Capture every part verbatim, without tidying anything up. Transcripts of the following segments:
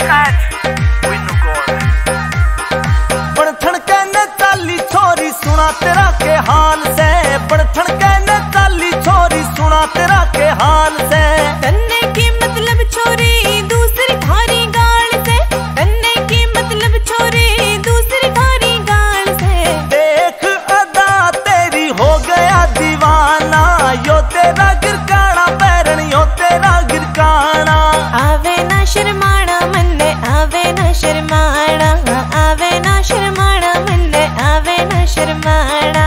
बड़थन कहने चाली छोरी सुना तेरा के हाल से, बड़थन कहने चाली छोरी सुना तेरा के हाल से। तन्ने की मतलब छोरी दूसरी थारी गाल से, तन्ने की मतलब छोरी दूसरी थारी गाल से। देख अदा तेरी हो गया दीवाना, यो तेरा गिरकाना पैरण यो तेरा गिरकाना। आवे ना शर्माना मन्ने आवे ना शर्माना, आवे ना शर्माना मन्ने आवे ना शर्माना।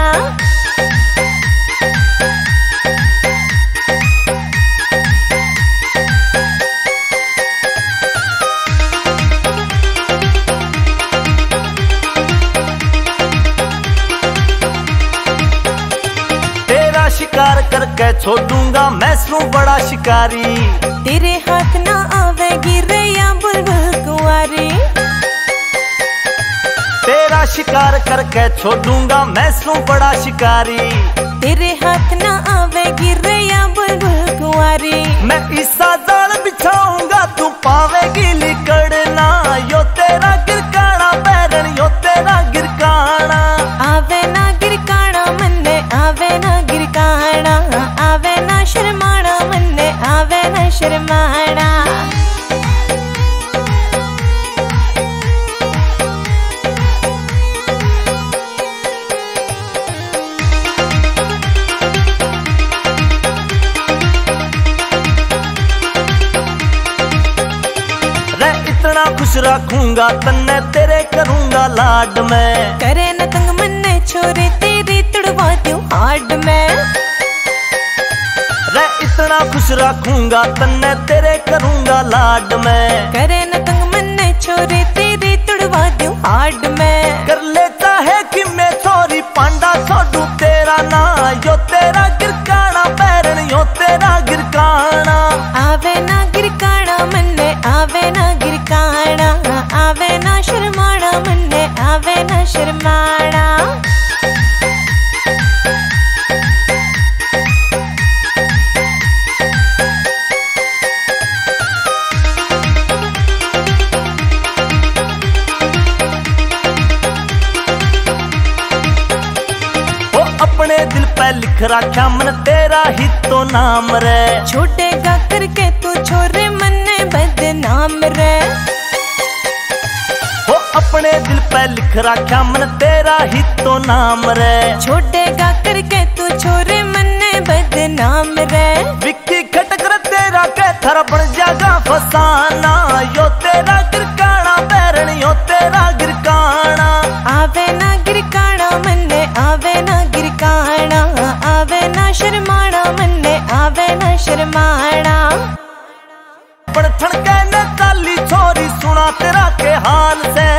तेरा शिकार करके छोड़ूंगा मैं सू बड़ा शिकारी। तेरे हाथ ना आवेगी रैया बुलबुल कुंवारी। तेरा शिकार करके छोड़ूंगा मैं सू बड़ा शिकारी। तेरे हाथ ना आवेगी रैया बुलबुल कुंवारी। मैं ईसा जाल बिछाऊंगा तू पावेगी लिकड़ना, यो तेरा गिरकाना पैरण यो तेरा गिरकाना। आवे ना गिरकाना मन्ने आवे ना गिरकाना, आवे ना शर्माना मन्ने आवे ना शर्माना। इतना खुश रखूंगा तन्ने तेरे करूंगा लाड में। करे न तंग मन्ने छोरे तेरी तुड़वा दूं हाड में। रे इतना खुश रखूंगा तन्ने तेरे करूंगा लाड में। करे न तंग मन्ने छोरे तेरी तुड़वा दूं हाड में। कर लेता है कि मैं छोरी पांडा छोड़ू तेरा ना, यो तेरा गिरकाना पैरण यो तेरा गिरकाना। आवे ना गिरकाना मन्ने आवे ना गिरकाना, आवे ना शर्माना मन्ने आवे ना शर्माना। अपने दिल पे लिख रखा मन तेरा ही तो नाम रे। छोटेगा करके तू छोरे मन्ने बदनाम रे। वो अपने दिल पे लिख रखा मन तेरा ही तो नाम रे। छोटेगा करके तू छोरे मन्ने बदनाम रे। विक्की खटकर तेरा कैथर बन जागा फसाना, यो तेरा गिरकाना पैरण यो तेरा गिरकाना। आवे ना गिरकाना मन्ने आवे ना गिरकाना, आवे ना शर्माना मन्ने आवे ना शर्माना। बड़थन कहने चाली छोरी सुना तेरा के हाल से,